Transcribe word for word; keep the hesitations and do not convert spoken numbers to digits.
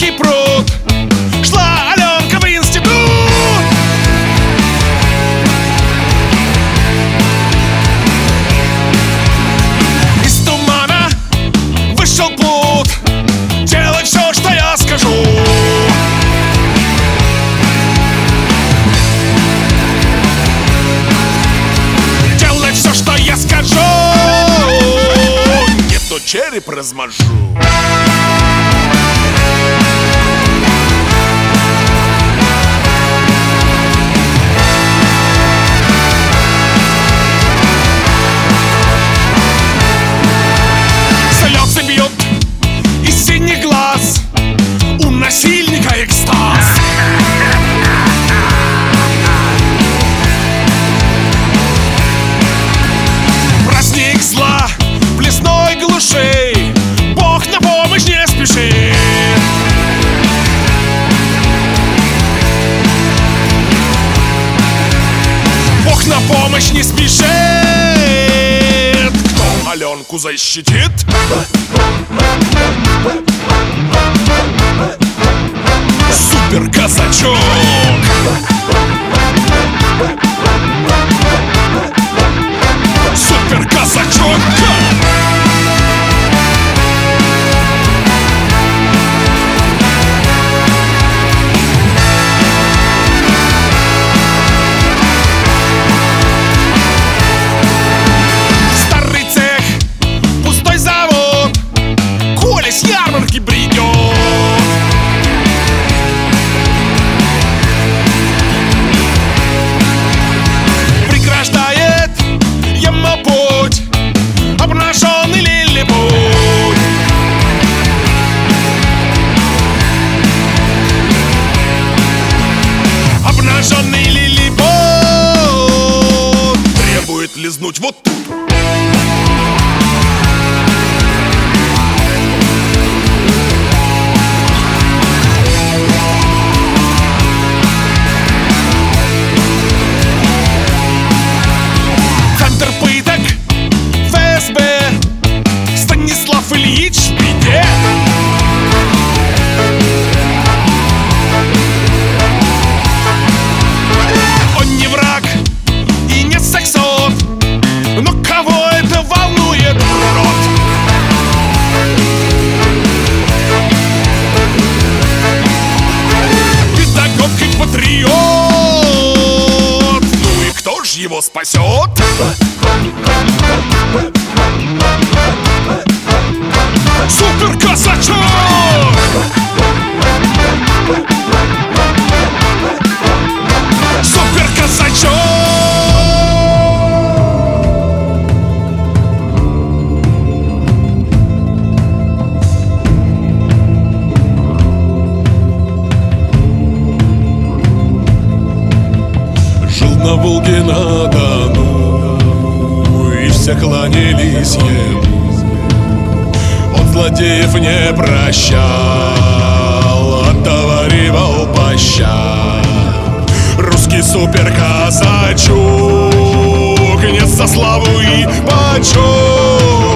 Синий пруд шла Аленка в институт. Из тумана вышел плут, делай все, что я скажу. Делай все, что я скажу. Нет, то череп размажу. Слезы бьют из синих глаз, у насильника экстаз. Праздник зла в лесной глуши, Бог на помощь не спешит. Бог на помощь не спешит. Кто Аленку защитит? Супер казачок. Супер казачок. Старый цех, пустой завод, Коля с ярмарки бредет. Преграждает ему путь обнаженный лилипут. Обнаженный лилипут требует лизнуть вот тут. Центр пыток эф эс бэ, Станислав Ильич в беде. Он не враг и не сексот, но кого это волнует, рот? Педагог и патриот, ну и кто ж его спасет? Супер казачок! Супер казачок! Жил на Волге на Дону, и все кланялись ему. Он злодеев не прощал, отоваривал пощад. Русский супер казачок, нет за славу и почет.